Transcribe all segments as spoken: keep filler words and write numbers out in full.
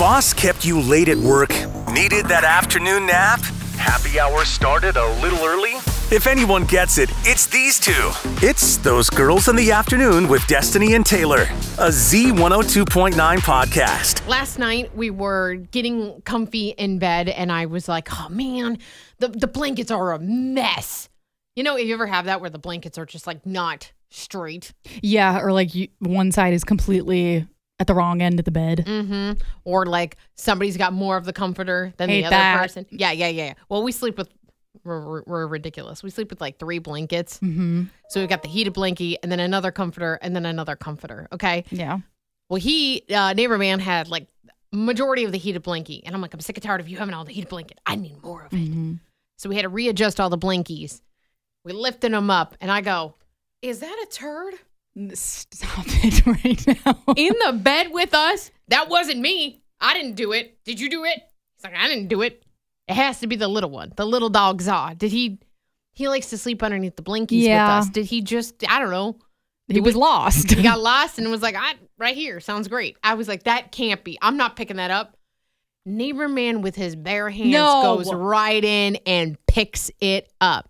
boss kept you late at work? Needed that afternoon nap? Happy hour started a little early? If anyone gets it, it's these two. It's Those Girls in the Afternoon with Destiny and Taylor, a Z one oh two point nine podcast. Last night, we were getting comfy in bed, and I was like, oh, man, the, the blankets are a mess. You know, if you ever have that where the blankets are just, like, not straight? Yeah, or, like, you, one side is completely at the wrong end of the bed. Mm-hmm. Or, like, somebody's got more of the comforter than Hate the other that. person. Yeah, yeah, yeah. Well, we sleep with... We're, we're ridiculous. We sleep with like three blankets. Mm-hmm. So we've got the heated blankie and then another comforter and then another comforter. Okay. Yeah. Well, he, uh, neighbor man had like majority of the heated blankie. And I'm like, I'm sick and tired of you having all the heated blanket. I need more of it. Mm-hmm. So we had to readjust all the blankies. We lifted them up and I go, is that a turd? Stop it right now. In the bed with us? That wasn't me. I didn't do it. Did you do it? He's like, I didn't do it. It has to be the little one, the little dog Zaw. Did he, he likes to sleep underneath the blankies Yeah. with us. Did he just, I don't know. He was lost. He got lost and was like, I, right here, sounds great. I was like, that can't be. I'm not picking that up. Neighbor man with his bare hands No. goes right in and picks it up.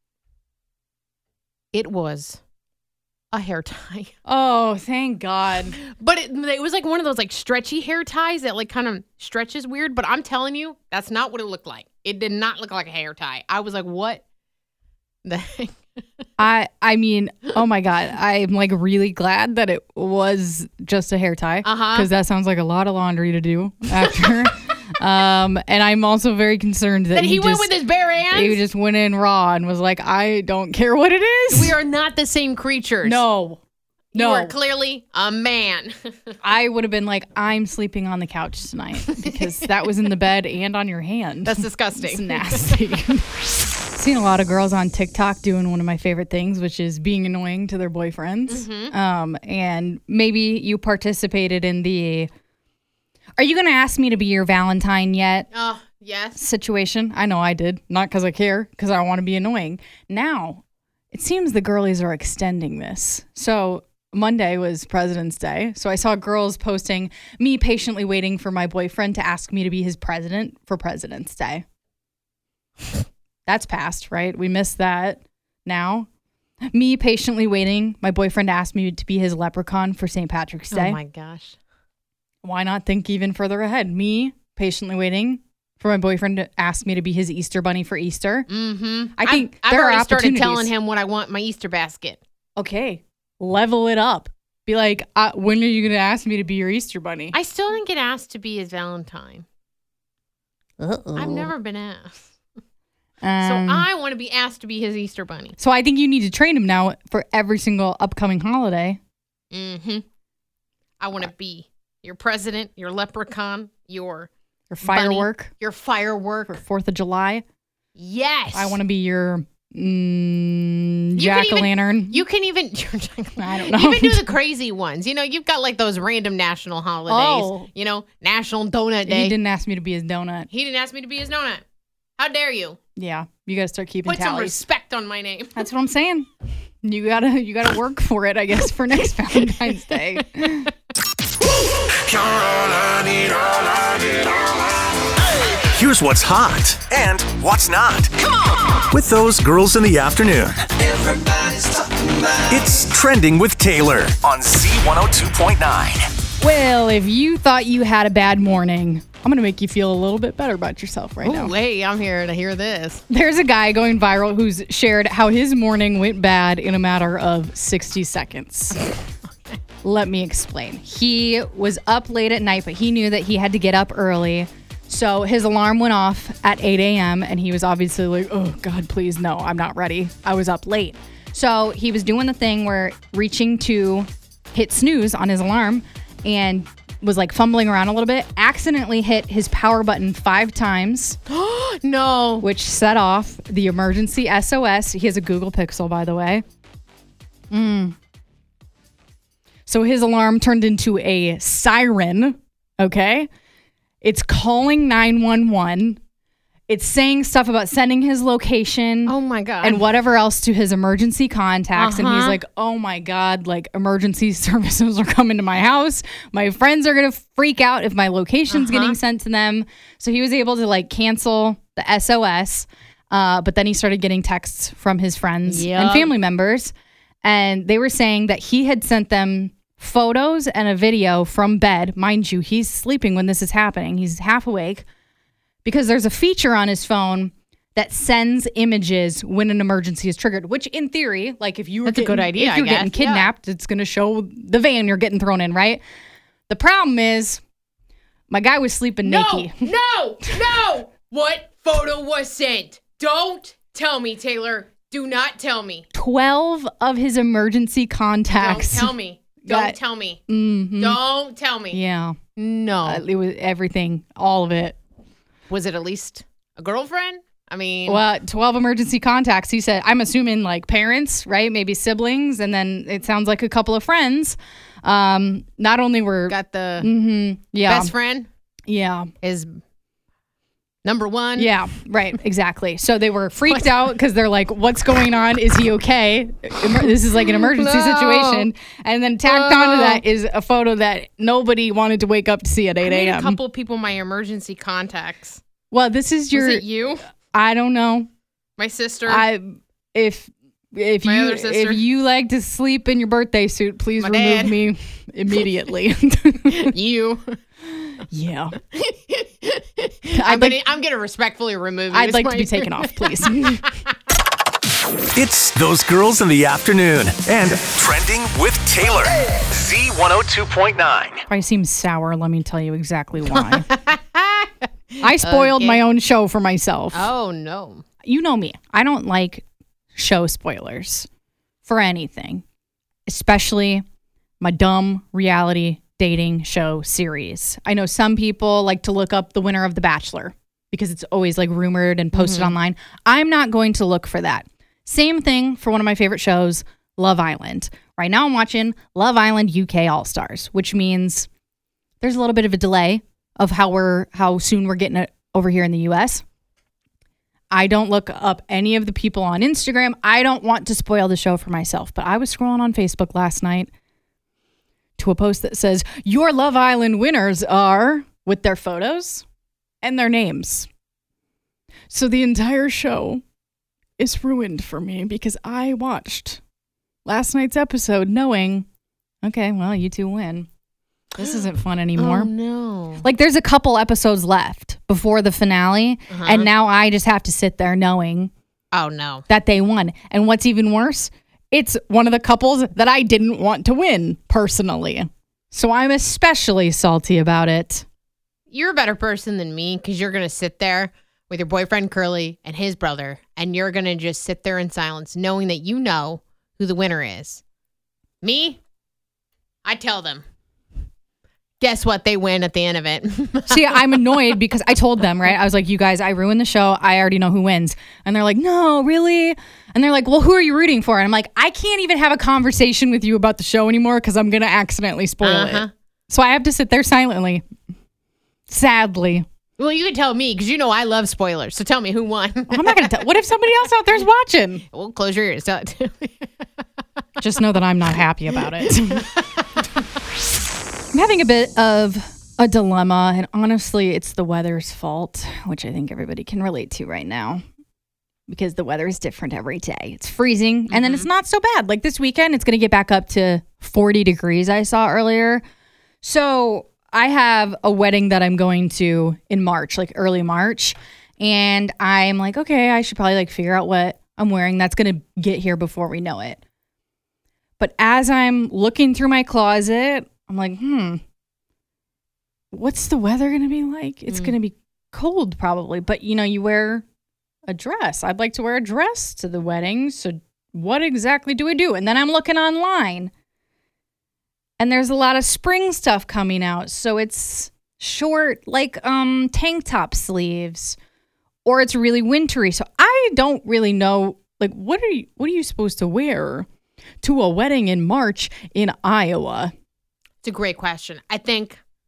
It was a hair tie. Oh, thank God. But it, it was like one of those like stretchy hair ties that like kind of stretches weird. But I'm telling you, that's not what it looked like. It did not look like a hair tie. I was like, what the heck? I I mean, oh my God. I'm like really glad that it was just a hair tie. Uh-huh. Because that sounds like a lot of laundry to do after. um, and I'm also very concerned that, That he, he went just, with his bare hands? He just went in raw and was like, I don't care what it is. We are not the same creatures. No. No. You are clearly a man. I would have been like, I'm sleeping on the couch tonight because that was in the bed and on your hand. That's disgusting. It's nasty. Seen a lot of girls on TikTok doing one of my favorite things, which is being annoying to their boyfriends. Mm-hmm. Um, and maybe you participated in the, are you going to ask me to be your Valentine yet? Oh, yes. Situation. I know I did. Not because I care, because I want to be annoying. Now, it seems the girlies are extending this. So Monday was President's Day. So I saw girls posting me patiently waiting for my boyfriend to ask me to be his president for President's Day. That's past, right? We missed that now. Me patiently waiting, my boyfriend asked me to be his leprechaun for Saint Patrick's Day. Oh, my gosh. Why not think even further ahead? Me patiently waiting for my boyfriend to ask me to be his Easter bunny for Easter. Mm-hmm. I think I've, there I've are already started opportunities. telling him what I want my Easter basket. Okay, level it up. Be like, uh, when are you going to ask me to be your Easter bunny? I still didn't get asked to be his Valentine. Uh-oh. I've never been asked. Um, So I want to be asked to be his Easter bunny. So I think you need to train him now for every single upcoming holiday. Mm-hmm. I want to be your president, your leprechaun, your Your firework bunny, your firework. for fourth of July. Yes. I want to be your mm, You can jack-o'-lantern. even- You can even. I don't know. Even do the crazy ones. You know, you've got like those random national holidays. Oh. You know, National Donut Day. He didn't ask me to be his donut. He didn't ask me to be his donut. How dare you? Yeah, you got to start keeping Put some tallies. respect on my name. That's what I'm saying. You gotta, you gotta work for it, I guess, for next Valentine's Day. Here's what's hot and what's not. Come on! With Those Girls in the Afternoon. Everybody's talking about It's Trending with Taylor on Z one oh two point nine. Well, if you thought you had a bad morning, I'm gonna make you feel a little bit better about yourself right now. Ooh, hey, I'm here to hear this. There's a guy going viral who's shared how his morning went bad in a matter of sixty seconds. Let me explain. He was up late at night, but he knew that he had to get up early. So his alarm went off at eight a.m. and he was obviously like, oh, God, please, no, I'm not ready. I was up late. So he was doing the thing where reaching to hit snooze on his alarm and was like fumbling around a little bit, accidentally hit his power button five times. No. Which set off the emergency S O S. He has a Google Pixel, by the way. Mm. So his alarm turned into a siren, okay? It's calling nine one one. It's saying stuff about sending his location. Oh my God. And whatever else to his emergency contacts. Uh-huh. And he's like, oh my God, like emergency services are coming to my house. My friends are going to freak out if my location's Uh-huh. getting sent to them. So he was able to like cancel the S O S. Uh, but then he started getting texts from his friends Yep. and family members. And they were saying that he had sent them photos and a video from bed. Mind you, he's sleeping when this is happening. He's half awake. Because there's a feature on his phone that sends images when an emergency is triggered, which in theory, like if you were That's a getting, good idea, if you're I getting guess. Yeah. kidnapped, it's going to show the van you're getting thrown in, right? The problem is my guy was sleeping no, naked. no, no. What photo was sent? Don't tell me, Taylor. Do not tell me. twelve of his emergency contacts. Don't tell me. Don't Got- tell me. Mhm. Don't tell me. Yeah. No. Uh, it was everything, all of it. Was it at least a girlfriend? I mean, Well, twelve emergency contacts. He said, I'm assuming like parents, right? Maybe siblings. And then it sounds like a couple of friends. Um, not only were, got the Mhm. yeah, best friend yeah, is number one. yeah, right. Exactly. So they were freaked out because they're like, what's going on? Is he okay? Emer- this is like an emergency No. situation. And then tacked No. onto that is a photo that nobody wanted to wake up to see at I eight made a a.m. couple people my emergency contacts. Well, this is your, Was it you? I don't know. My sister? I if if My you other sister. if you like to sleep in your birthday suit, please My remove dad. me immediately. you? Yeah, I'm, I'd gonna, like I'm gonna respectfully remove you. I'd It's like to my- be taken off, please. It's Those Girls in the Afternoon and Trending with Taylor. Z one oh two point nine. Probably seems sour. Let me tell you exactly why. I spoiled Okay. my own show for myself. Oh no. You know me. I don't like show spoilers for anything, especially my dumb reality dating show series. I know some people like to look up the winner of The Bachelor because it's always like rumored and posted online. I'm not going to look for that. Same thing for one of my favorite shows, Love Island. Right now I'm watching Love Island U K All-Stars, which means there's a little bit of a delay of how we're how soon we're getting it over here in the U S. I don't look up any of the people on Instagram. I don't want to spoil the show for myself, but I was scrolling on Facebook last night to a post that says, your Love Island winners are, with their photos and their names. So the entire show is ruined for me because I watched last night's episode knowing, okay, well, you two win. This isn't fun anymore. Oh no. Like there's a couple episodes left before the finale, Uh-huh. and now I just have to sit there knowing Oh no. that they won. And what's even worse, it's one of the couples that I didn't want to win personally. So I'm especially salty about it. You're a better person than me because you're gonna sit there with your boyfriend Curly and his brother, and you're gonna just sit there in silence, knowing that you know who the winner is. Me, I tell them. Guess what? They win at the end of it. See, I'm annoyed because I told them, right? I was like, you guys, I ruined the show. I already know who wins. And they're like, no, really? And they're like, well, who are you rooting for? And I'm like, I can't even have a conversation with you about the show anymore because I'm going to accidentally spoil Uh-huh. it. So I have to sit there silently. Sadly. Well, you can tell me because you know I love spoilers. So tell me who won. I'm not going to tell. What if somebody else out there's watching? Well, close your ears. Just know that I'm not happy about it. I'm having a bit of a dilemma, and honestly, it's the weather's fault, which I think everybody can relate to right now because the weather is different every day. It's freezing, and then it's not so bad. Like this weekend, it's going to get back up to forty degrees, I saw earlier. So I have a wedding that I'm going to in March, like early March, and I'm like, okay, I should probably like figure out what I'm wearing that's going to get here before we know it. But as I'm looking through my closet, I'm like, hmm, what's the weather going to be like? It's Mm. going to be cold probably. But, you know, you wear a dress. I'd like to wear a dress to the wedding. So what exactly do we do? And then I'm looking online. And there's a lot of spring stuff coming out. So it's short, like um, tank top sleeves. Or it's really wintry. So I don't really know, like, what are you, what are you supposed to wear to a wedding in March in Iowa? It's a great question. I think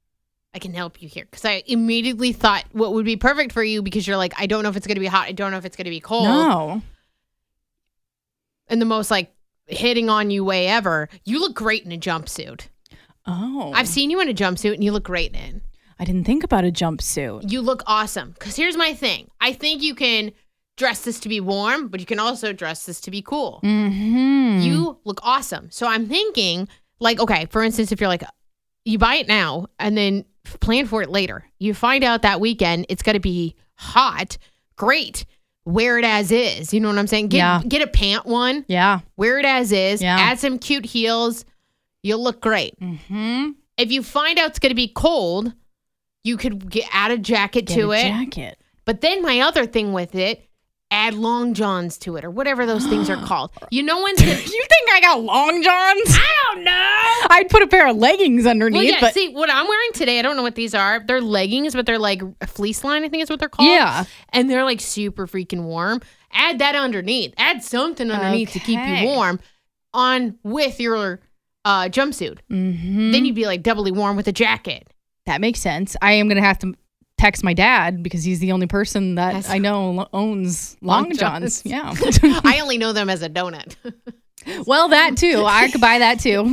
I can help you here. Because I immediately thought what would be perfect for you because you're like, I don't know if it's going to be hot. I don't know if it's going to be cold. No. In the most like hitting on you way ever. You look great in a jumpsuit. Oh. I've seen you in a jumpsuit and you look great in it. I didn't think about a jumpsuit. You look awesome. Because here's my thing. I think you can dress this to be warm, but you can also dress this to be cool. Mm-hmm. You look awesome. So I'm thinking, like, okay, for instance, if you're like, you buy it now and then plan for it later. You find out that weekend it's going to be hot. Great. Wear it as is. You know what I'm saying? Get, Yeah. get a pant one. Yeah. Wear it as is. Yeah. Add some cute heels. You'll look great. Mm-hmm. If you find out it's going to be cold, you could get add a jacket Get to a it. jacket. But then my other thing with it, add long johns to it or whatever those things are called. You know when? You think I got long johns? I don't know. I'd put a pair of leggings underneath. Well, yeah. but See, what I'm wearing today, I don't know what these are. They're leggings, but they're like a fleece line. I think is what they're called. Yeah. And they're like super freaking warm. Add that underneath. Add something underneath to keep Okay. you warm. On with your uh, jumpsuit. Mm-hmm. Then you'd be like doubly warm with a jacket. That makes sense. I am going to have to text my dad because he's the only person that That's- I know lo- owns long, Long johns. Johns. Yeah. I only know them as a donut. Well, that too. I could buy that too.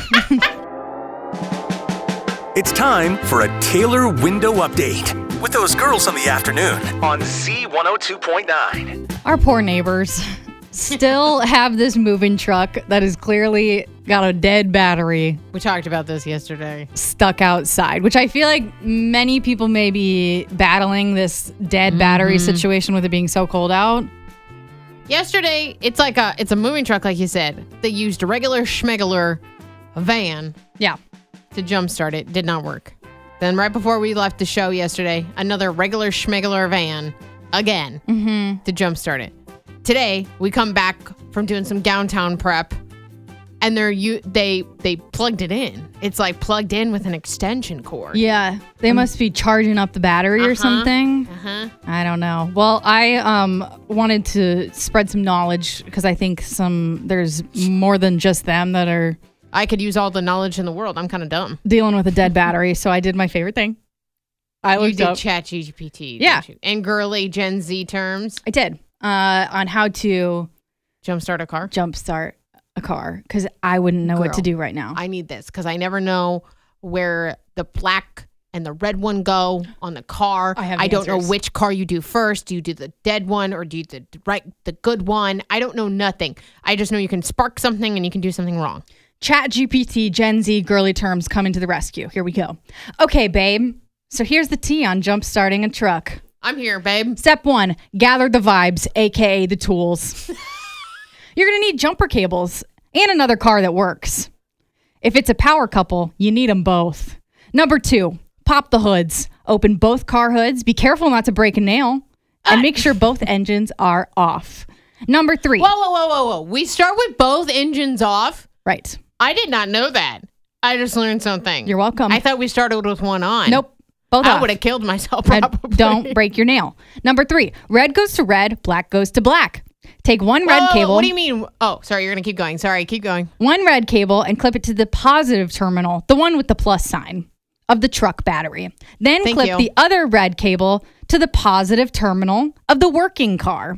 It's time for a Taylor window update with those girls in the afternoon on C one oh two point nine. Our poor neighbors still have this moving truck that has clearly got a dead battery We talked about this yesterday. stuck outside, which I feel like many people may be battling this dead battery situation with it being so cold out. Yesterday, it's like a it's a moving truck, like you said. They used a regular schmegular van Yeah. to jumpstart it. Did not work. Then right before we left the show yesterday, another regular schmegular van again Mm-hmm. to jumpstart it. Today, we come back from doing some downtown prep, and they're you they they plugged it in. It's like plugged in with an extension cord. Yeah. They must be charging up the battery or Uh-huh. something. Uh-huh. I don't know. Well, I um wanted to spread some knowledge because I think some there's more than just them that are I could use all the knowledge in the world. I'm kind of dumb. dealing with a dead battery. So I did my favorite thing. I You looked did up. chat G P T. Yeah. didn't you? And girly Gen Z terms. I did uh, on how to Jumpstart a car. jumpstart a car because I wouldn't know what Girl. to do right now. I need this because I never know where the black and the red one go on the car. I have I the don't know answers. which car you do first. Do you do the dead one or do you do the right the good one? I don't know nothing. I just know you can spark something and you can do something wrong. Chat G P T, Gen Z, girly terms coming to the rescue. Here we go. Okay, babe. So here's the tea on jump starting a truck. I'm here, babe. Step one, gather the vibes, aka the tools. You're gonna need jumper cables and another car that works. If it's a power couple, you need them both. Number two, pop the hoods. Open both car hoods. Be careful not to break a nail. And make sure both engines are off. Number three. Whoa, whoa, whoa, whoa, whoa. We start with both engines off. Right. I did not know that. I just learned something. You're welcome. I thought we started with one on. Nope. Both I off. would have killed myself And probably. don't break your nail. Number three, red goes to red, black goes to black. Take one red Whoa, cable. What do you mean? Oh, sorry. You're going to keep going. Sorry. Keep going. One red cable and clip it to the positive terminal, the one with the plus sign of the truck battery. Then Thank clip you. the other red cable to the positive terminal of the working car.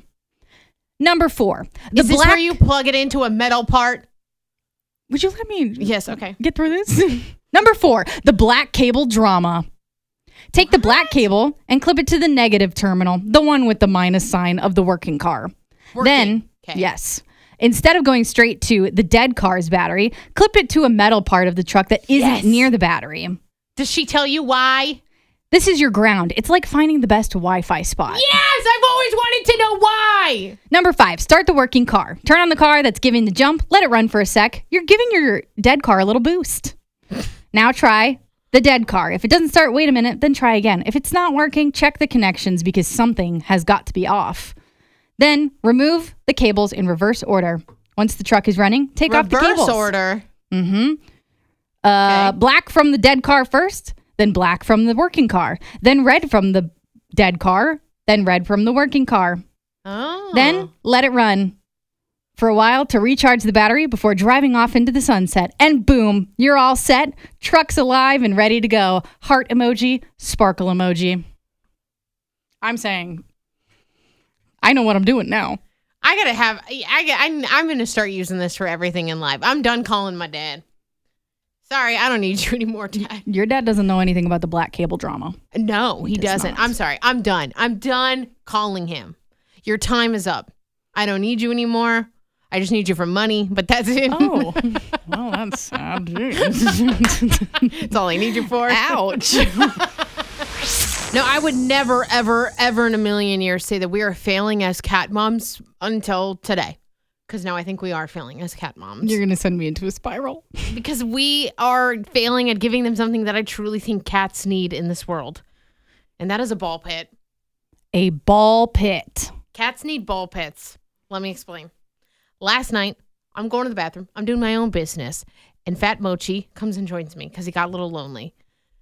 Number four, the Is this black. where you plug it into a metal part? Would you let me Yes. Okay. get through this? Number four, the black cable drama. Take the black cable and clip it to the negative terminal, the one with the minus sign of the working car. Working. Then, Okay. yes, instead of going straight to the dead car's battery, clip it to a metal part of the truck that isn't Yes. near the battery. Does she tell you why? This is your ground. It's like finding the best Wi-Fi spot. Yes, I've always wanted to know why. Number five, start the working car. Turn on the car that's giving the jump. Let it run for a sec. You're giving your dead car a little boost. Now try the dead car. If it doesn't start, wait a minute, then try again. If it's not working, check the connections because something has got to be off. Then remove the cables in reverse order. Once the truck is running, take off the Reverse cables. order. Mm-hmm. Uh, Okay. Black from the dead car first, then black from the working car, then red from the dead car, then red from the working car. Oh. Then let it run for a while to recharge the battery before driving off into the sunset. And boom, you're all set. Truck's alive and ready to go. Heart emoji, sparkle emoji. I'm saying, I know what I'm doing now. I gotta have. I, I I'm gonna start using this for everything in life. I'm done calling my dad. Sorry, I don't need you anymore, Dad. Your dad doesn't know anything about the black cable drama. No, he, he does doesn't. Not. I'm sorry. I'm done. I'm done calling him. Your time is up. I don't need you anymore. I just need you for money, but that's it. Oh, well, that's sad. That's all I need you for. Ouch. No, I would never, ever, ever in a million years say that we are failing as cat moms until today. Because now I think we are failing as cat moms. You're going to send me into a spiral. Because we are failing at giving them something that I truly think cats need in this world. And that is a ball pit. A ball pit. Cats need ball pits. Let me explain. Last night, I'm going to the bathroom. I'm doing my own business. And Fat Mochi comes and joins me because he got a little lonely.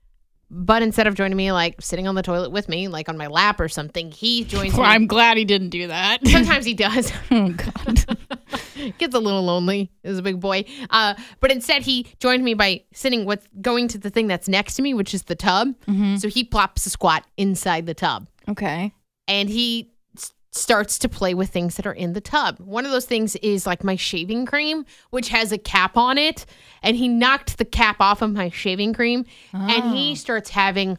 But instead of joining me, like, sitting on the toilet with me, like on my lap or something, he joins well, me. I'm glad he didn't do that. Sometimes he does. Oh, God. Gets a little lonely. He's a big boy. Uh, but instead, he joined me by sitting with going to the thing that's next to me, which is the tub. Mm-hmm. So he plops a squat inside the tub. Okay. And he s- starts to play with things that are in the tub. One of those things is like my shaving cream, which has a cap on it. And he knocked the cap off of my shaving cream. Oh. And he starts having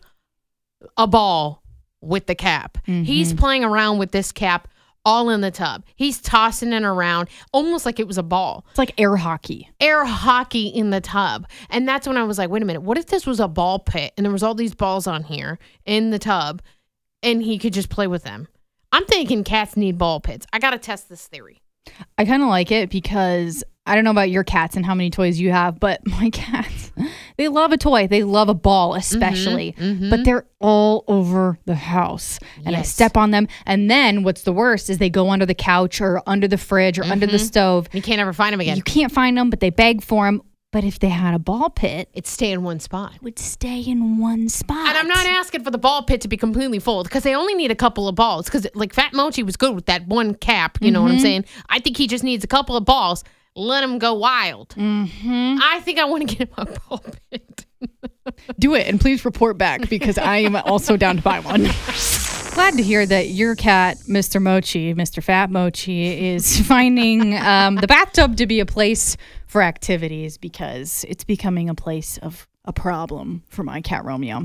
a ball with the cap. Mm-hmm. He's playing around with this cap all in the tub. He's tossing it around almost like it was a ball. It's like air hockey. Air hockey in the tub. And that's when I was like, wait a minute, what if this was a ball pit and there was all these balls on here in the tub and he could just play with them? I'm thinking cats need ball pits. I got to test this theory. I kind of like it because I don't know about your cats and how many toys you have, but my cats, they love a toy. They love a ball especially, mm-hmm, mm-hmm. but they're all over the house and yes. I step on them. And then what's the worst is they go under the couch or under the fridge or mm-hmm. under the stove. You can't ever find them again. You can't find them, but they beg for them. But if they had a ball pit, it'd stay in one spot. It would stay in one spot. And I'm not asking for the ball pit to be completely full because they only need a couple of balls. Because like Fat Mochi was good with that one cap. You mm-hmm. know what I'm saying? I think he just needs a couple of balls. Let him go wild. Mm-hmm. I think I want to get him a ball pit. Do it and please report back because I am also down to buy one. Glad to hear that your cat, Mister Mochi, Mister Fat Mochi, is finding um, the bathtub to be a place for activities because it's becoming a place of a problem for my cat, Romeo.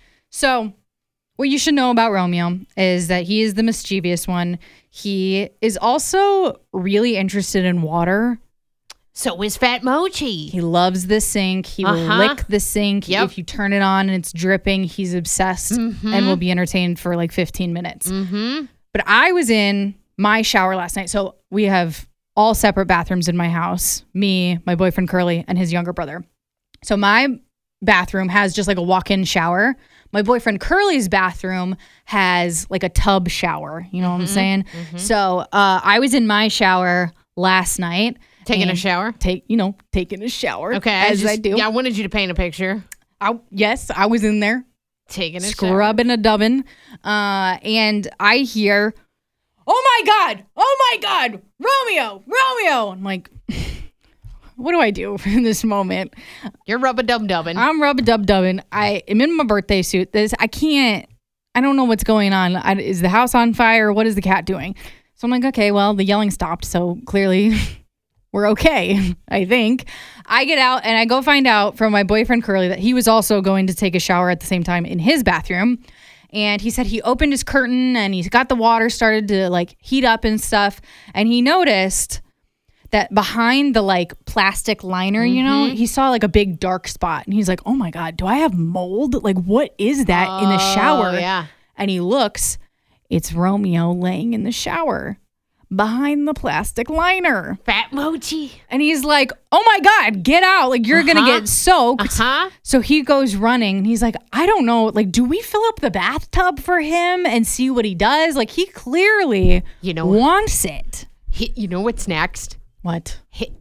So what you should know about Romeo is that he is the mischievous one. He is also really interested in water. So is Fat Mochi. He loves the sink. He uh-huh. will lick the sink. Yep. If you turn it on and it's dripping, he's obsessed mm-hmm. and will be entertained for like fifteen minutes. Mm-hmm. But I was in my shower last night. So we have all separate bathrooms in my house. Me, my boyfriend Curly, and his younger brother. So my bathroom has just like a walk-in shower. My boyfriend Curly's bathroom has like a tub shower. You know mm-hmm. what I'm saying? Mm-hmm. So uh, I was in my shower last night. Taking a shower? Take, you know, taking a shower. Okay. As I, just, I do. Yeah, I wanted you to paint a picture. I, yes, I was in there. Taking a Scrubbing shower. a dubbin. Uh, and I hear, oh my God, oh my God, Romeo, Romeo. I'm like, what do I do in this moment? You're rub-a-dub-dubbing. I'm rub-a-dub-dubbing. I am in my birthday suit. This I can't, I don't know what's going on. I, is the house on fire? What is the cat doing? So I'm like, okay, well, the yelling stopped. So clearly we're okay, I think. I get out and I go find out from my boyfriend Curly that he was also going to take a shower at the same time in his bathroom. And he said he opened his curtain and he's got the water started to like heat up and stuff. And he noticed that behind the like plastic liner, mm-hmm. you know, he saw like a big dark spot. And he's like, oh my God, do I have mold? Like, what is that oh, in the shower? Yeah. And he looks, it's Romeo laying in the shower behind the plastic liner. Fat Mochi. And he's like, oh my God, get out. Like, you're uh-huh. going to get soaked. Uh-huh. So he goes running and he's like, I don't know. Like, do we fill up the bathtub for him and see what he does? Like, he clearly you know wants it. He, you know what's next? What? He,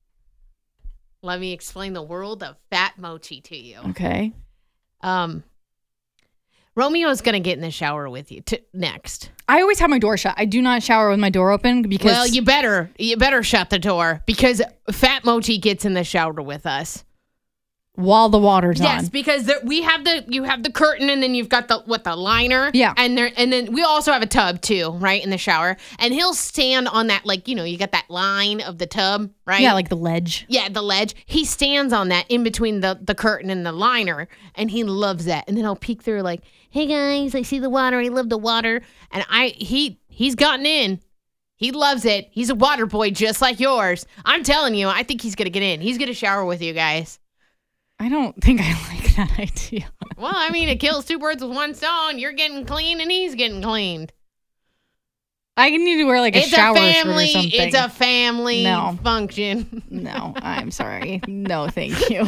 let me explain the world of Fat Mochi to you. Okay. Um, Romeo's going to get in the shower with you t- next. I always have my door shut. I do not shower with my door open because... Well, you better. You better shut the door because Fat Mochi gets in the shower with us. While the water's yes, on. because there, we have the you have the curtain and then you've got the what the liner. Yeah. And there and then we also have a tub too, right, in the shower. And he'll stand on that, like, you know, you got that line of the tub, right? Yeah, like the ledge. Yeah, the ledge. He stands on that in between the, the curtain and the liner, and he loves that. And then I'll peek through like, hey guys, I see the water. I love the water. And I he he's gotten in. He loves it. He's a water boy just like yours. I'm telling you, I think he's gonna get in. He's gonna shower with you guys. I don't think I like that idea. Well, I mean, it kills two birds with one stone. You're getting clean and he's getting cleaned. I need to wear like a it's shower a family, shirt or something. It's a family No. function. No, I'm sorry. No, thank you.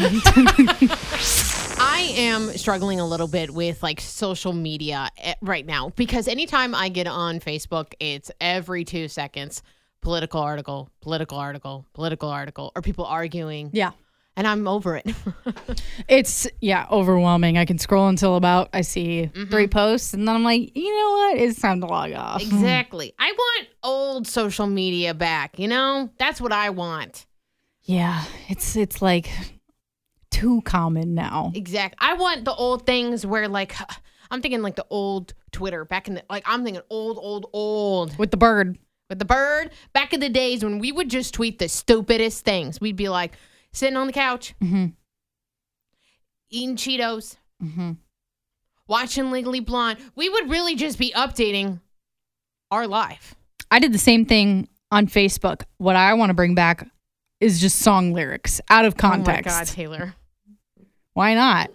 I am struggling a little bit with like social media right now because anytime I get on Facebook, it's every two seconds, political article, political article, political article, or people arguing. Yeah. And I'm over it. It's, yeah, overwhelming. I can scroll until about, I see Mm-hmm. three posts, and then I'm like, you know what? It's time to log off. Exactly. I want old social media back, you know? That's what I want. Yeah, it's it's like too common now. Exactly. I want the old things where, like, I'm thinking like the old Twitter back in the, like, I'm thinking old, old, old. With the bird. With the bird, back in the days when we would just tweet the stupidest things. We'd be like, sitting on the couch, Mm-hmm. eating Cheetos, Mm-hmm. watching Legally Blonde. We would really just be updating our life. I did the same thing on Facebook. What I want to bring back is just song lyrics out of context. Oh my God, Taylor. Why not?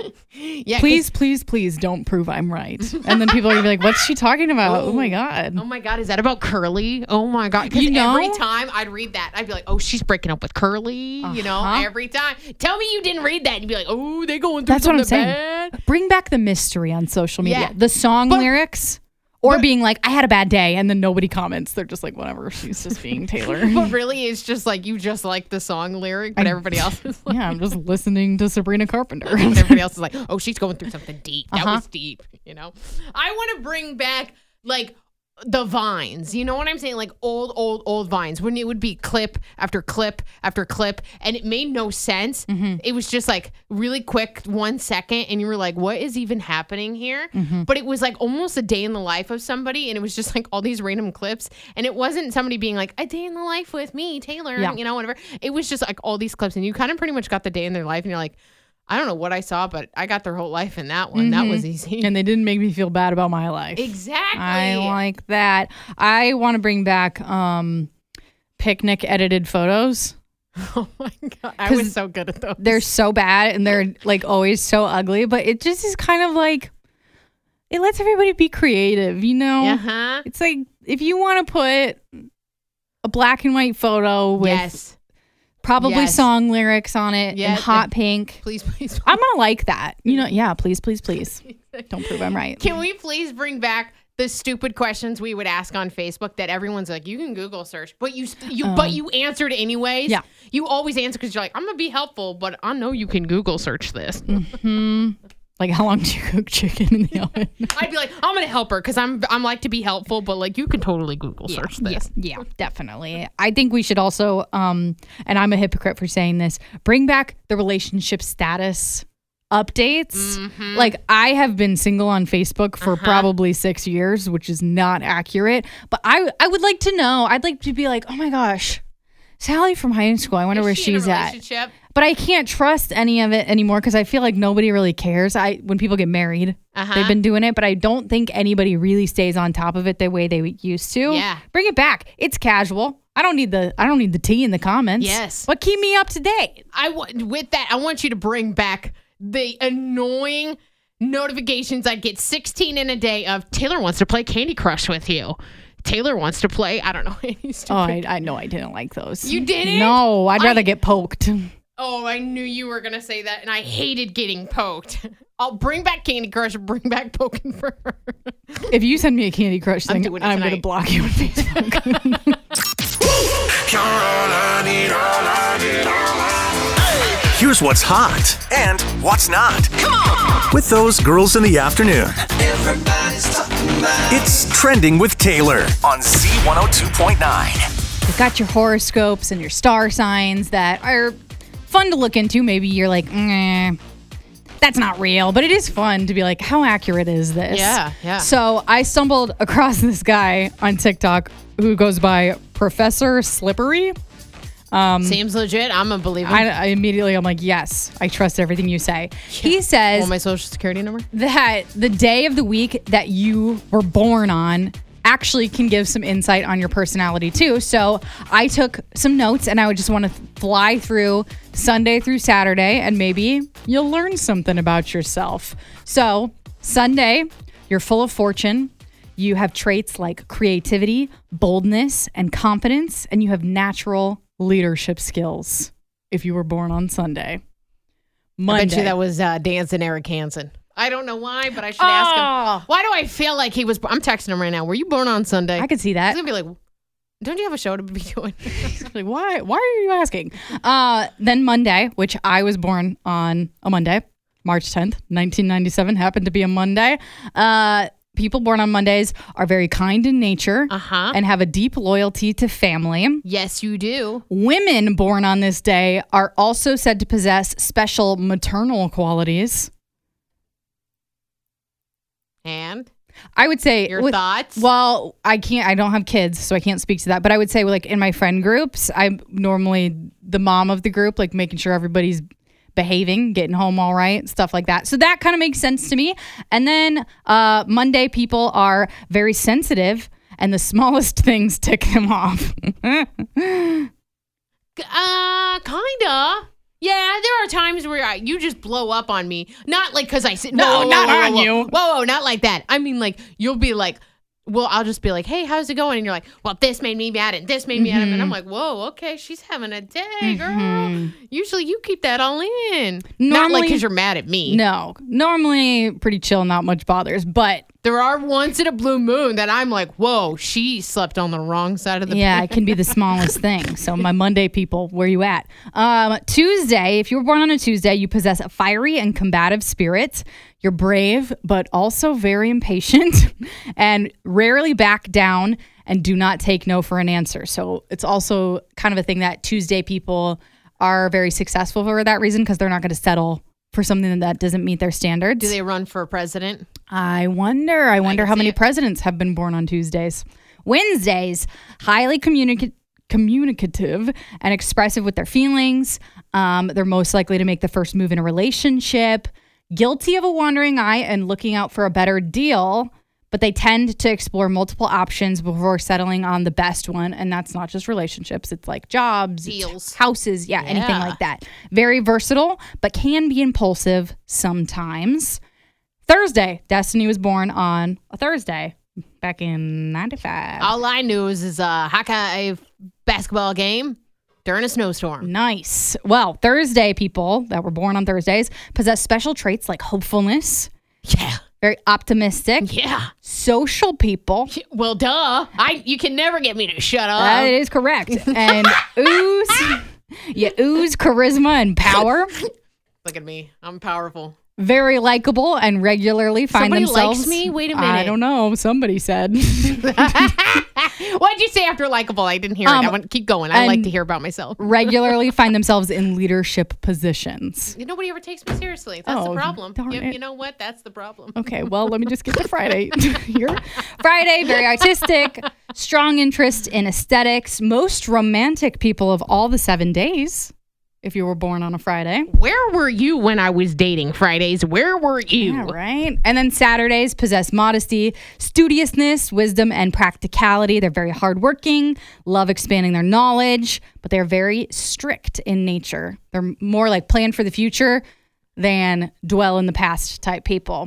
Yeah, Please, please, please don't prove I'm right. And then people are gonna be like, what's she talking about? Oh, my God. Oh my God, is that about Curly? Oh my God. Because You know? every time I'd read that, I'd be like, oh, she's breaking up with Curly. You know, Uh-huh. every time. Tell me you didn't read that. You'd be like, oh, they going through That's what I'm something saying. bad. Bring back the mystery on social media. Yeah. The song But- lyrics. Or but- being like, I had a bad day, and then nobody comments. They're just like, whatever, she's just being Taylor. But really, it's just like you just like the song lyric, but I- everybody else is like, Yeah, I'm just listening to Sabrina Carpenter. and everybody else is like, oh, she's going through something deep. That Uh-huh. was deep, you know? I want to bring back, like, the Vines. You know what I'm saying? Like, old, old, old Vines. When it would be clip after clip after clip, and it made no sense. Mm-hmm. It was just, like, really quick, one second, and you were like, what is even happening here? Mm-hmm. But it was, like, almost a day in the life of somebody, and it was just, like, all these random clips, and it wasn't somebody being like, a day in the life with me, Taylor, Yeah. you know, whatever. It was just, like, all these clips, and you kind of pretty much got the day in their life, and you're like, I don't know what I saw, but I got their whole life in that one. That was easy. And they didn't make me feel bad about my life. Exactly. I like that. I want to bring back um, picnic edited photos. Oh my God. I 'Cause was so good at those. They're so bad and they're like always so ugly, but it just is kind of like, it lets everybody be creative, you know? Uh-huh. It's like if you want to put a black and white photo with Yes. probably Yes. song lyrics on it Yeah, in hot pink, Please, please. I'm going to like that. You know, yeah, please, please, please. Don't prove I'm right. Can we please bring back the stupid questions we would ask on Facebook that everyone's like, you can Google search, but you, you, but you answered anyways. yeah. You always answer because you're like, I'm gonna be helpful, but I know you can Google search this. Like, how long do you cook chicken in the oven? I'd be like, I'm gonna help her because I'm, I'm like to be helpful, but like you can totally Google search this. Yeah, yeah, definitely. I think we should also, um, and I'm a hypocrite for saying this, bring back the relationship status updates. Mm-hmm. Like, I have been single on Facebook for Uh-huh. probably six years, which is not accurate. But I, I would like to know. I'd like to be like, oh my gosh, Sally from high school. I wonder Is where she in a she's at. relationship? But I can't trust any of it anymore because I feel like nobody really cares. I when people get married, Uh-huh. they've been doing it, but I don't think anybody really stays on top of it the way they used to. Yeah. Bring it back. It's casual. I don't need the I don't need the tea in the comments. Yes. But keep me up to date. I w- with that, I want you to bring back the annoying notifications I get sixteen in a day of Taylor wants to play Candy Crush with you. Taylor wants to play, I don't know, any stupid. Oh, I, I know I didn't like those. You didn't? No, I'd rather I- get poked. Oh, I knew you were going to say that, and I hated getting poked. I'll bring back Candy Crush and bring back poking for her. If you send me a Candy Crush I'm thing, doing it I'm going to tonight. block you on Facebook. Here's Here's what's hot and what's not. Come on! With those girls in the afternoon. Everybody's talking about it. It's Trending with Taylor on Z one oh two point nine. You've got your horoscopes and your star signs that are fun to look into. Maybe you're like, mm, that's not real, but it is fun to be like, how accurate is this? Yeah, yeah. So I stumbled across this guy on TikTok who goes by Professor Slippery. Seems legit. I'm a believer. I, I immediately, I'm like, yes, I trust everything you say. He says Want my social security number? that the day of the week that you were born on actually can give some insight on your personality too. So I took some notes and I would just want to fly through Sunday through Saturday and maybe you'll learn something about yourself. So Sunday, you're full of fortune. You have traits like creativity, boldness, and confidence, and you have natural leadership skills if you were born on Sunday. Monday. I bet you that was uh, dancing Eric Hansen. I don't know why, but I should ask Oh. him. Why do I feel like he was? I'm texting him right now. Were you born on Sunday? I could see He's that. gonna be like, don't you have a show to be doing? Like, why? Why are you asking? Uh, then Monday, which I was born on a Monday, March tenth, nineteen ninety-seven, happened to be a Monday. Uh, people born on Mondays are very kind in nature Uh-huh. and have a deep loyalty to family. Yes, you do. Women born on this day are also said to possess special maternal qualities. And I would say your with- thoughts? Well, I can't, I don't have kids, so I can't speak to that. But I would say, like, in my friend groups, I'm normally the mom of the group, like making sure everybody's behaving, getting home all right, stuff like that. So that kind of makes sense to me. And then uh, Monday people are very sensitive and the smallest things tick them off. Uh, kinda. Yeah, there are times where I, you just blow up on me. Not like because I sit. No, whoa, whoa, not whoa, on whoa, you. Whoa, whoa, not like that. I mean, like you'll be like, well, I'll just be like, hey, how's it going? And you're like, well, this made me mad and this made me mad. And I'm like, whoa, okay, she's having a day, girl. Usually you keep that all in. not like Normally- because you're mad at me. No, normally pretty chill, not much bothers. But There are once in a blue moon that I'm like, whoa, she slept on the wrong side of the yeah, bed. it can be the smallest thing. So my Monday people, where you at? Um, Tuesday, if you were born on a Tuesday, you possess a fiery and combative spirit. You're brave, but also very impatient and rarely back down and do not take no for an answer. So it's also kind of a thing that Tuesday people are very successful for that reason because they're not going to settle for something that doesn't meet their standards. Do they run for president? I wonder. I wonder can how see many it. presidents have been born on Tuesdays. Wednesdays, highly communica- communicative and expressive with their feelings. Um, they're most likely to make the first move in a relationship. Guilty of a wandering eye and looking out for a better deal, but they tend to explore multiple options before settling on the best one. And that's not just relationships. It's like jobs, it's Deals. houses, yeah, anything Yeah. like that. Very versatile, but can be impulsive sometimes. Thursday, Destiny was born on a Thursday back in ninety-five. All I knew is, is a Hawkeye basketball game during a snowstorm. Nice. Well, Thursday people that were born on Thursdays possess special traits like hopefulness, Yeah. very optimistic, Yeah. social people. Well, duh. I you can never get me to shut up. That is correct. And ooze, you ooze charisma and power. Look at me. I'm powerful. Very likable and regularly find Somebody themselves. likes me? Wait a I minute. don't know. Somebody said. What'd you say after likable? I didn't hear Um, it. I want keep going. I like and- to hear about myself. regularly find themselves in leadership positions. Nobody ever takes me seriously. That's Oh, the problem. darn You, it. you know what? That's the problem. Okay, well, let me just get to Friday here. Friday, very artistic, strong interest in aesthetics, most romantic people of all the seven days, if you were born on a Friday. Where were you when I was dating Fridays? Where were you? Yeah, right. And then Saturdays possess modesty, studiousness, wisdom, and practicality. They're very hardworking, love expanding their knowledge, but they're very strict in nature. They're more like plan for the future than dwell in the past type people.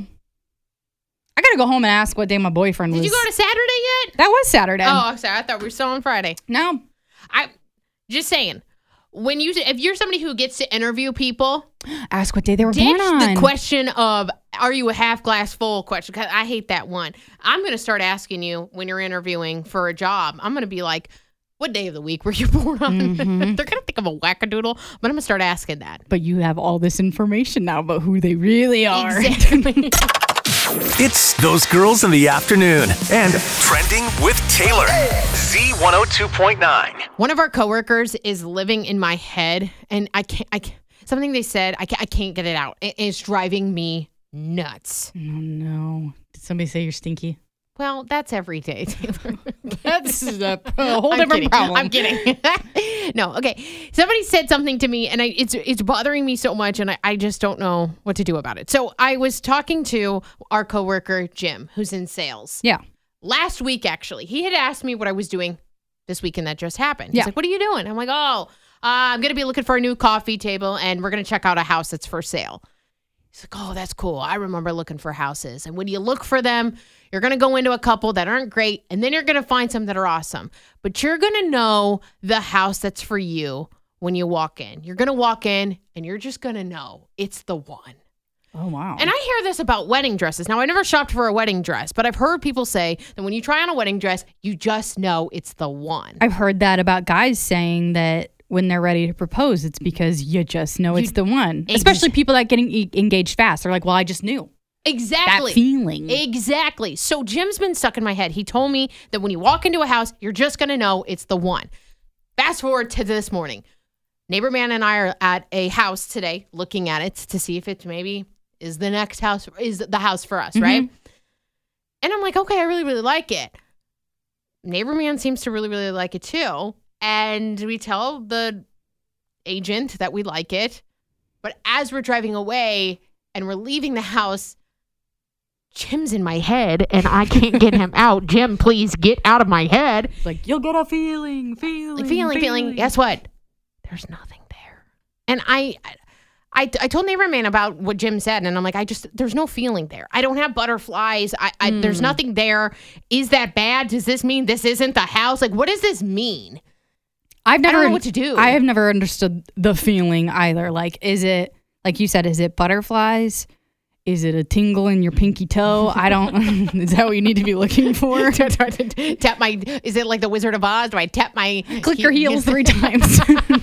I gotta go home and ask what day my boyfriend Did was. you go to Saturday yet? That was Saturday. Oh, I'm sorry. I thought we were still on Friday. No. I just saying. When you if you're somebody who gets to interview people, Ask what day they were ditch born on. the question of are you a half glass full question, because I hate that one. I'm going to start asking you when you're interviewing for a job. I'm going to be like, what day of the week were you born on? Mm-hmm. They're going to think I'm a wackadoodle, but I'm going to start asking that. But you have all this information now about who they really are. Exactly. It's Those Girls in the Afternoon and Trending with Taylor. Z one oh two point nine. One of our coworkers is living in my head, and I can't, I can't something they said, I can't, I can't get it out. It is driving me nuts. Oh, no. Did somebody say you're stinky? Well, that's every day, Taylor. That's a, a whole I'm different kidding. problem. I'm kidding. No, okay. Somebody said something to me, and I, it's it's bothering me so much, and I, I just don't know what to do about it. So I was talking to our coworker, Jim, who's in sales. Yeah. Last week, actually. He had asked me what I was doing this weekend that just happened. He's Yeah. like, what are you doing? I'm like, oh, uh, I'm going to be looking for a new coffee table, and we're going to check out a house that's for sale. He's like, oh, that's cool. I remember looking for houses. And when you look for them, you're going to go into a couple that aren't great, and then you're going to find some that are awesome. But you're going to know the house that's for you when you walk in. You're going to walk in, and you're just going to know it's the one. Oh, wow. And I hear this about wedding dresses. Now, I never shopped for a wedding dress, but I've heard people say that when you try on a wedding dress, you just know it's the one. I've heard that about guys saying that when they're ready to propose, it's because you just know it's the one. Ex- Especially people that getting e- engaged fast. They're like, well, I just knew. Exactly. That feeling. Exactly. So Jim's been stuck in my head. He told me that when you walk into a house, you're just going to know it's the one. Fast forward to this morning. Neighbor man and I are at a house today looking at it to see if it maybe is the next house, is the house for us, Mm-hmm. right? And I'm like, okay, I really, really like it. Neighbor man seems to really, really like it too. And we tell the agent that we like it. But as we're driving away and we're leaving the house, Jim's in my head and I can't get him out. Jim, please get out of my head. It's like, you'll get a feeling, feeling, Like feeling, feeling. Guess what? There's nothing there. And I, I, I told neighbor man about what Jim said, and I'm like, I just, there's no feeling there. I don't have butterflies. I, I Mm. there's nothing there. Is that bad? Does this mean this isn't the house? Like, what does this mean? I've never I don't know what to do. I have never understood the feeling either. Like, is it, like you said, is it butterflies? Is it a tingle in your pinky toe? I don't, is that what you need to be looking for? Tap my, is it like the Wizard of Oz? Do I tap my, Click your heels three times.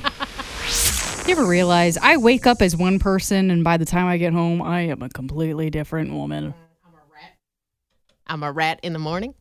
You ever realize I wake up as one person and by the time I get home, I am a completely different woman. I'm a rat in the morning.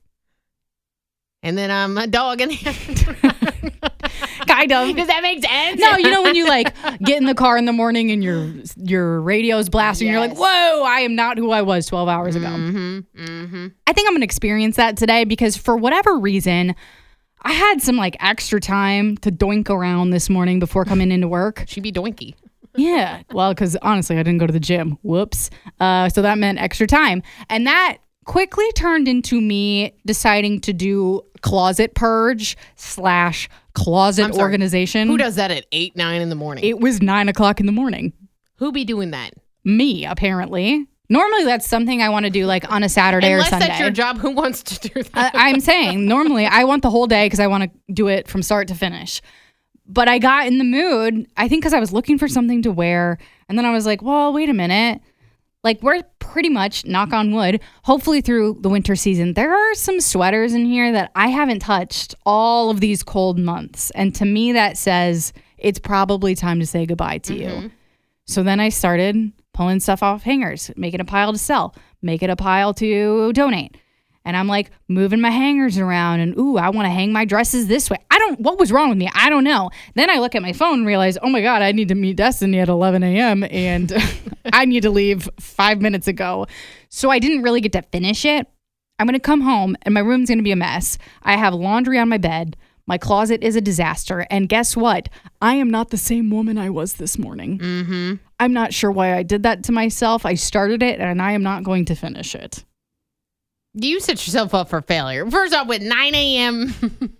And then I'm a dog in the afternoon. Kind of. Does that make sense? No, you know when you like get in the car in the morning and your your radio's blasting, Yes. you're like, whoa, I am not who I was twelve hours ago. Mm-hmm, mm-hmm. I think I'm going to experience that today because for whatever reason, I had some like extra time to doink around this morning before coming into work. She'd be doinky. Yeah. Well, because honestly, I didn't go to the gym. Whoops. Uh, so that meant extra time. And that quickly turned into me deciding to do closet purge slash closet I'm sorry. organization. Who does that at eight, nine in the morning? It was nine o'clock in the morning. Who be doing that? Me, apparently. Normally, that's something I want to do like on a Saturday Unless or Sunday. that's your job, who wants to do that? I, I'm saying normally I want the whole day because I want to do it from start to finish. But I got in the mood, I think because I was looking for something to wear. And then I was like, well, wait a minute. Like we're pretty much, knock on wood, hopefully through the winter season. There are some sweaters in here that I haven't touched all of these cold months. And to me, that says it's probably time to say goodbye to Mm-hmm. you. So then I started pulling stuff off hangers, making a pile to sell, making a pile to donate. And I'm like moving my hangers around and, ooh, I want to hang my dresses this way. I don't, what was wrong with me? I don't know. Then I look at my phone and realize, oh my God, I need to meet Destiny at eleven a.m. and I need to leave five minutes ago. So I didn't really get to finish it. I'm going to come home and my room's going to be a mess. I have laundry on my bed. My closet is a disaster. And guess what? I am not the same woman I was this morning. Mm-hmm. I'm not sure why I did that to myself. I started it and I am not going to finish it. You set yourself up for failure. First off, with nine a.m.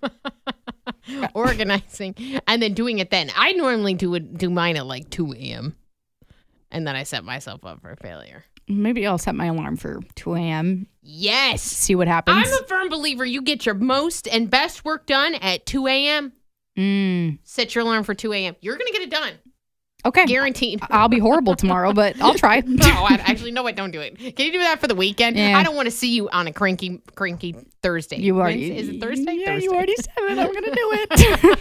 organizing and then doing it then. I normally do it, do mine at like two a.m. And then I set myself up for failure. Maybe I'll set my alarm for two a.m. Yes. See what happens. I'm a firm believer you get your most and best work done at two a.m. Mm, Set your alarm for two a.m. You're going to get it done. Okay. Guaranteed. I'll be horrible tomorrow, but I'll try. No, I, actually, no, what? Don't do it. Can you do that for the weekend? Yeah. I don't want to see you on a cranky, cranky Thursday. You already. When's- Is it Thursday? Yeah, Thursday. you already said it. I'm going to do it.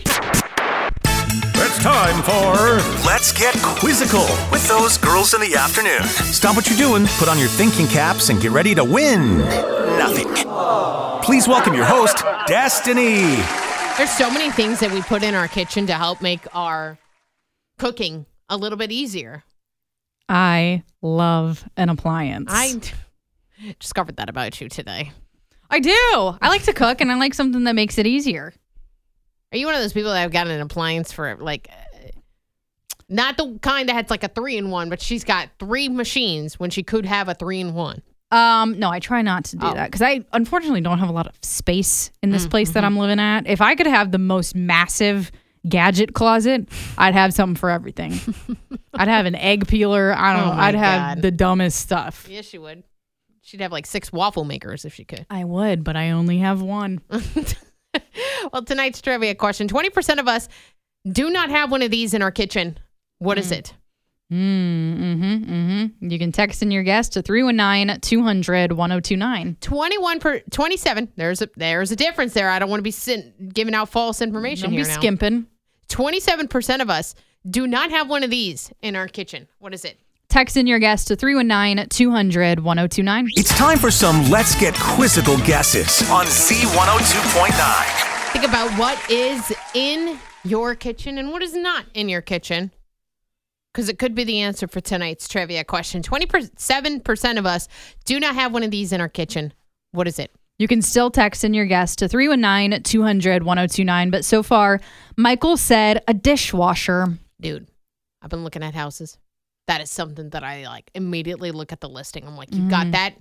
It's time for Let's Get Quizzical with those girls in the afternoon. Stop what you're doing, put on your thinking caps, and get ready to win nothing. Please welcome your host, Destiny. There's so many things that we put in our kitchen to help make our cooking a little bit easier. I love an appliance. I discovered that about you today. I do. I like to cook, and I like something that makes it easier. Are you one of those people that have got an appliance for like, uh, not the kind that has like a three in one, but she's got three machines when she could have a three in one? Um, no, I try not to do Oh. that because I unfortunately don't have a lot of space in this place that I'm living at. If I could have the most massive gadget closet, I'd have something for everything. I'd have an egg peeler. I don't Oh know. my I'd have God. the dumbest stuff. Yes, she would. She'd have like six waffle makers if she could. I would, but I only have one. Well, tonight's trivia question: twenty percent of us do not have one of these in our kitchen. What is it? Mm, mm-hmm, mm-hmm. You can text in your guess to three one nine, two hundred, ten twenty-nine. twenty-one per twenty-seven. There's a there's a difference there. I don't want to be sin- giving out false information Don't here be now. skimping. twenty-seven percent of us do not have one of these in our kitchen. What is it? Text in your guess to three one nine, two hundred, ten twenty-nine. It's time for some Let's Get Quizzical guesses on Z one oh two point nine. Think about what is in your kitchen and what is not in your kitchen, because it could be the answer for tonight's trivia question. twenty-seven percent of us do not have one of these in our kitchen. What is it? You can still text in your guess to three one nine, two hundred, ten twenty-nine. But so far, Michael said a dishwasher. Dude, I've been looking at houses. That is something that I like immediately look at the listing. I'm like, you got that?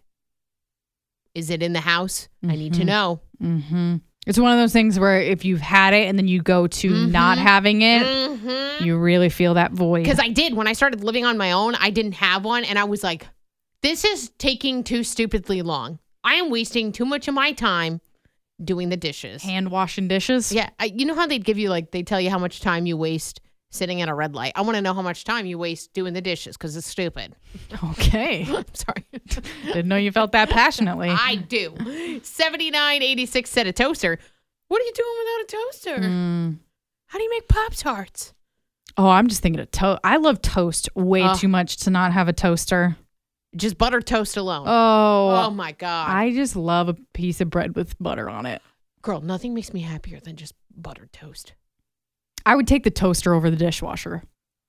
Is it in the house? I need to know. Mm-hmm. It's one of those things where if you've had it and then you go to not having it, Mm-hmm. you really feel that void. Because I did. When I started living on my own, I didn't have one. And I was like, this is taking too stupidly long. I am wasting too much of my time doing the dishes. Hand washing dishes. Yeah. I, you know how they'd give you, like, they tell you how much time you waste sitting at a red light. I want to know how much time you waste doing the dishes because it's stupid. Okay. I'm sorry. Didn't know you felt that passionately. I do. seventy-nine eighty-six said a toaster. What are you doing without a toaster? Mm. How do you make Pop-Tarts? Oh, I'm just thinking of toast. I love toast way Ugh. too much to not have a toaster. Just butter toast alone. Oh, Oh, my God. I just love a piece of bread with butter on it. Girl, nothing makes me happier than just buttered toast. I would take the toaster over the dishwasher.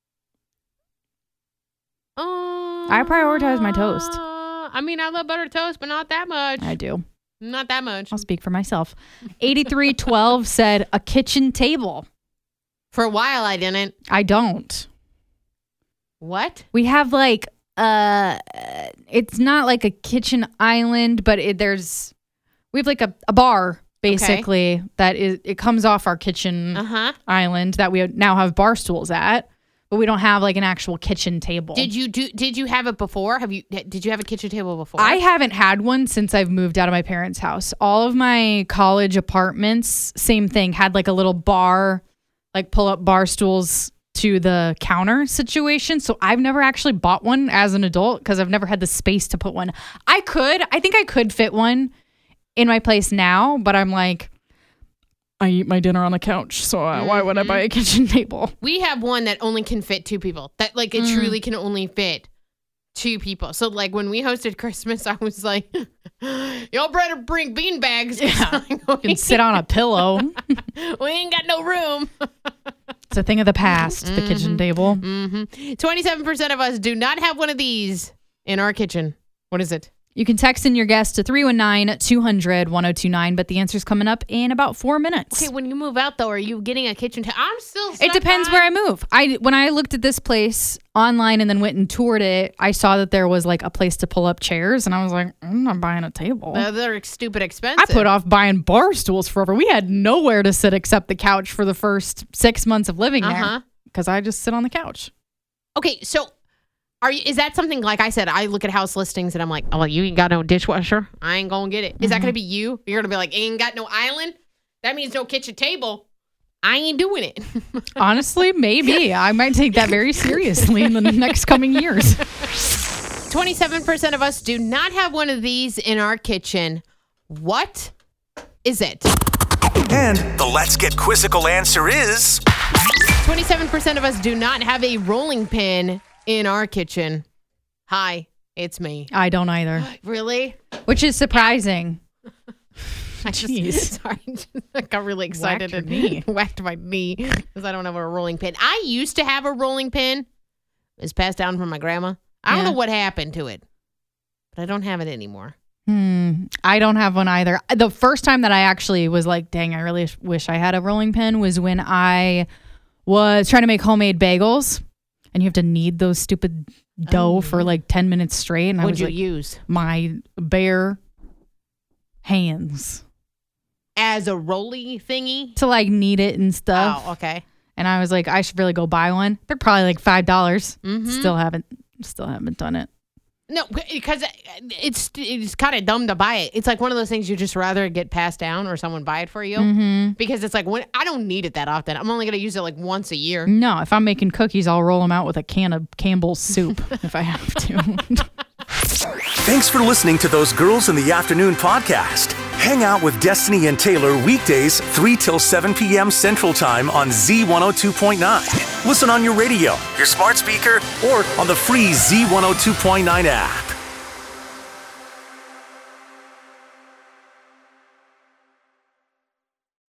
Uh, I prioritize my toast. I mean, I love buttered toast, but not that much. I do. Not that much. I'll speak for myself. eighty-three twelve said a kitchen table. For a while, I didn't. I don't. What? We have like uh it's not like a kitchen island, but it, there's we have like a, a bar basically that is it comes off our kitchen Uh-huh. island that we now have bar stools at, but we don't have like an actual kitchen table. Did you do? Did you have it before? Have you? Did you have a kitchen table before? I haven't had one since I've moved out of my parents' house. All of my college apartments, same thing, had like a little bar, like pull up bar stools to the counter situation. So I've never actually bought one as an adult because I've never had the space to put one. I could, I think I could fit one in my place now, but I'm like, I eat my dinner on the couch. So uh, why would I buy a kitchen table? We have one that only can fit two people. That like it truly can only fit two people. So like when we hosted Christmas, I was like, y'all better bring bean bags. Yeah. You can sit on a pillow. We ain't got no room. It's a thing of the past, the kitchen table. Mm-hmm. twenty-seven percent of us do not have one of these in our kitchen. What is it? You can text in your guess to three one nine, two hundred, ten twenty-nine, but the answer's coming up in about four minutes. Okay, when you move out though, are you getting a kitchen table? I'm still It depends where I move. I when I looked at this place online and then went and toured it, I saw that there was like a place to pull up chairs, and I was like, I'm not buying a table. Uh, they're stupid expensive. I put off buying bar stools forever. We had nowhere to sit except the couch for the first six months of living Uh-huh. there because I just sit on the couch. Okay, so are you, is that something, like I said, I look at house listings and I'm like, oh, you ain't got no dishwasher? I ain't gonna get it. Is that gonna be you? You're gonna be like, ain't got no island? That means no kitchen table. I ain't doing it. Honestly, maybe. I might take that very seriously in the next coming years. twenty-seven percent of us do not have one of these in our kitchen. What is it? And the Let's Get Quizzical answer is... twenty-seven percent of us do not have a rolling pin in our kitchen. Hi, it's me. I don't either. Really? Which is surprising. I just, Jeez. sorry, I got really excited Whacked your and knee. whacked my knee because I don't have a rolling pin. I used to have a rolling pin. It was passed down from my grandma. I don't Yeah. know what happened to it, but I don't have it anymore. Hmm. I don't have one either. The first time that I actually was like, dang, I really wish I had a rolling pin was when I was trying to make homemade bagels, and you have to knead those stupid dough Oh. for like ten minutes straight. And I What'd was you like, use? my bare hands As a rolly thingy? to like knead it and stuff. Oh, okay. And I was like, I should really go buy one. They're probably like five dollars. Mhm. Still haven't, still haven't done it. No, because it's it's kind of dumb to buy it. It's like one of those things you just rather get passed down or someone buy it for you Mm-hmm. because it's like when I don't need it that often. I'm only gonna use it like once a year. No, if I'm making cookies, I'll roll them out with a can of Campbell's soup if I have to. Thanks for listening to Those Girls in the Afternoon podcast. Hang out with Destiny and Taylor weekdays three till seven p.m. Central Time on Z one oh two point nine. Listen on your radio, your smart speaker, or on the free Z one oh two point nine app.